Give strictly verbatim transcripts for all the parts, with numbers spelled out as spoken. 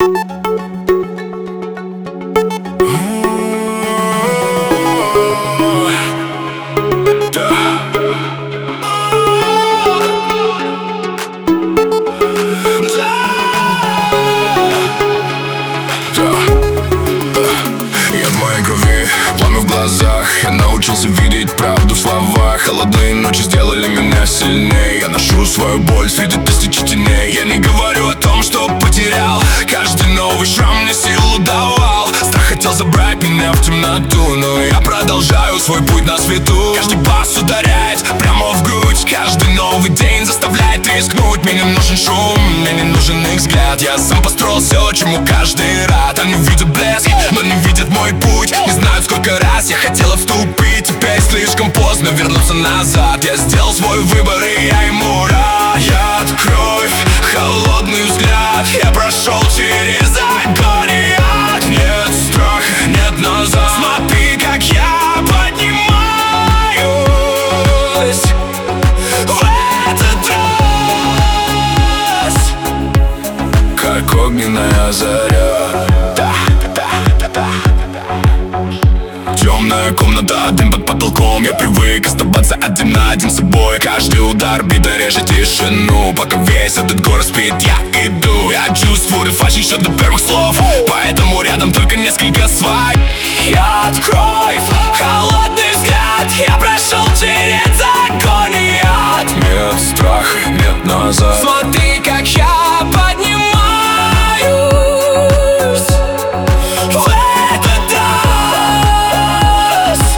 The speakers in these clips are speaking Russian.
Я научился видеть правду в словах. Холодные ночи сделали меня сильнее. Я ношу свою боль среди тысячи теней. Я не говорю о том, что потерял. Каждый новый шрам мне силу давал. Страх хотел забрать меня в темноту, но я продолжаю свой путь на свету. Каждый бас ударяет прямо в грудь. Каждый новый день заставляет рискнуть. Мне не нужен шум, мне не нужен их взгляд. Я сам построил все, чему каждый рад. Они видят блеск, но не видят мой путь. Не знают, сколько раз я хотела вступить. Теперь слишком поздно вернуться назад. Я сделал свой выбор, и я ему рад. Яд, кровь, холодный взгляд. Я прошел через огонь и ад. Нет страха, нет назад. Смотри, как я поднимаюсь в этот раз, как огненная заря. Темная комната, дым под потолком. Я привык оставаться один на один с собой. Каждый удар бита режет тишину. Пока весь этот город спит, я иду. Я чувствую фальшь еще до первых слов, поэтому рядом только несколько свай. Яд, кровь, холодный взгляд. Я прошел через огонь и ад. Нет страха, нет назад. Смотри, как я поднимаюсь в этот раз.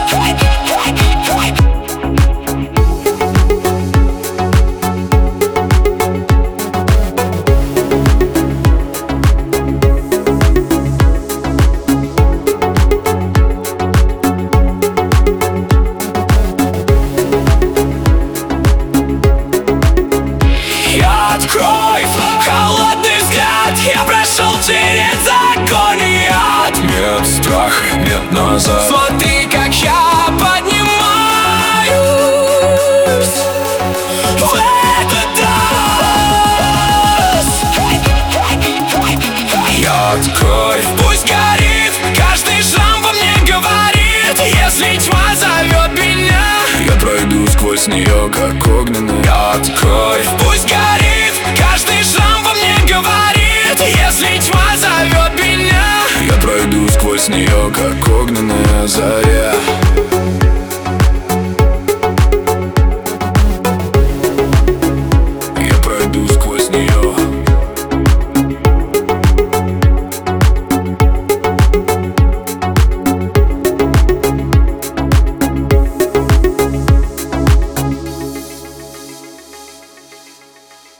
Яд, кровь, холодный взгляд. Я прошел через огонь и ад. Нет страха, нет назад. Смотри, как я поднимаюсь в этот раз. Яд, кровь, пусть горит. Каждый шрам во мне говорит: если тьма зовет меня, я пройду сквозь нее, как огненный. Яд, кровь, пусть горит. Каждый шрам во мне говорит: если тьма зовет меня, я пройду сквозь нее, как огненная заря.